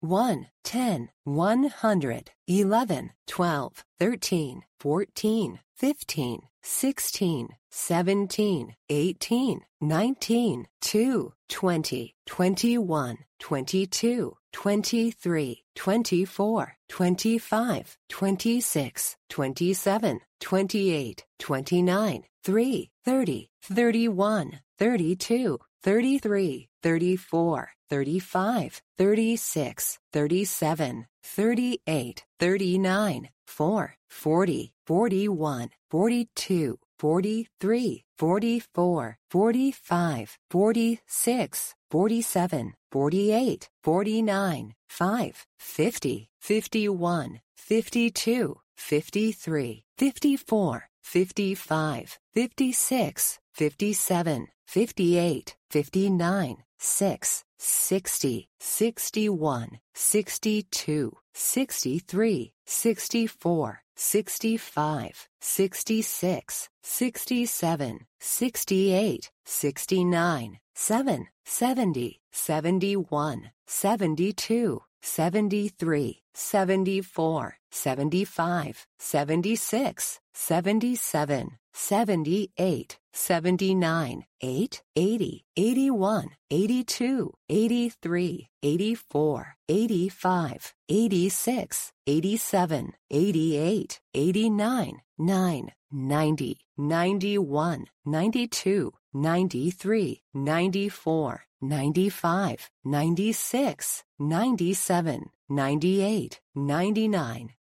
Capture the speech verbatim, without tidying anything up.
one, ten, one hundred, eleven, twelve, thirteen, fourteen, fifteen, sixteen, seventeen, eighteen, nineteen, two, twenty, twenty-one, twenty-two, twenty-three, twenty-four, twenty-five, twenty-six, twenty-seven, twenty-eight, twenty-nine, three, thirty, thirty-one, thirty-two, thirty-three, thirty-four, thirty-five, thirty-six, thirty-seven, thirty-eight, thirty-nine, four, forty, forty-one, forty-two, forty-three, forty-four, forty-five, forty-six, forty-seven, forty-eight, forty-nine, five, fifty, fifty-one, fifty-two, fifty-three, fifty-four, fifty-five, fifty-six, fifty-seven, fifty-eight, fifty-nine, six, sixty, sixty-one, sixty-two, sixty-three, sixty-four, sixty-five, sixty-six, sixty-seven, sixty-eight, sixty-nine, seven, seventy, seventy-one, seventy-two, seventy-three, seventy-four, seventy-five, seventy-six, seventy-seven, seventy-eight, seventy-nine, eight, eighty, eighty-one, eighty-two, eighty-three, eighty-four, eighty-five, eighty-six, eighty-seven, eighty-eight, eighty-nine, nine, ninety, ninety-one, ninety-two, ninety-three, ninety-four, ninety-five, ninety-six, ninety-seven, ninety-eight, ninety-nine,